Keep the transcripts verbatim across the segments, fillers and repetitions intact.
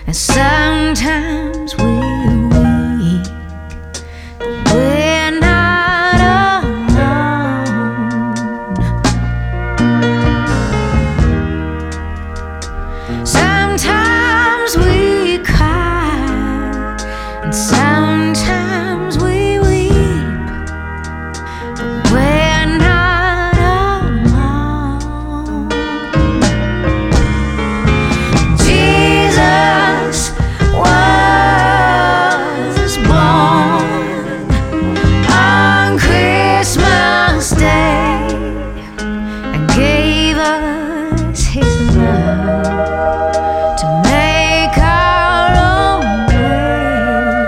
And sometimes we're weak, but we're not alone. Sometimes we cry, and sometimes we weep, but we're not alone. Jesus was born on Christmas Day and gave us His love to make our own way.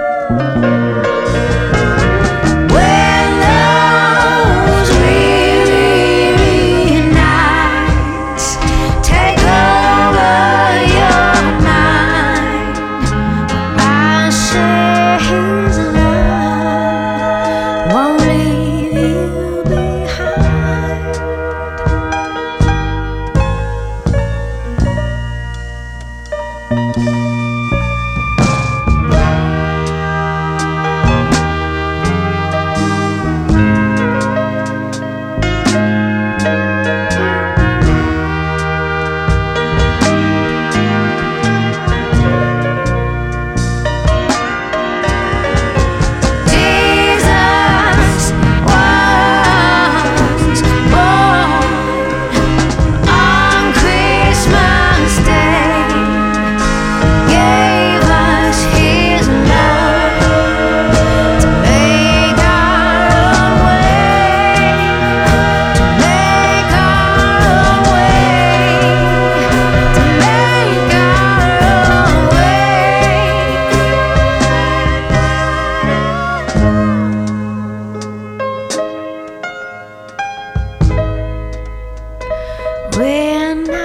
When those weary nights take over your mind, I say His love won't leave you behind. Jesus was born on Christmas Day, gave us His love to make our own way, to make our own way, to make our own way. We're not